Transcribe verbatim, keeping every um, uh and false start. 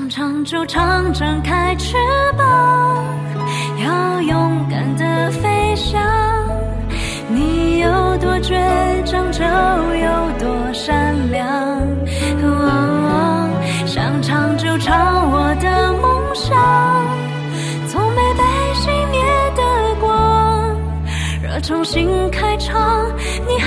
想唱就唱，张开翅膀，要勇敢地飞翔。你有多倔强，就有多善良。哦，想唱就唱我的梦想，从没被熄灭的光，热衷新开场，你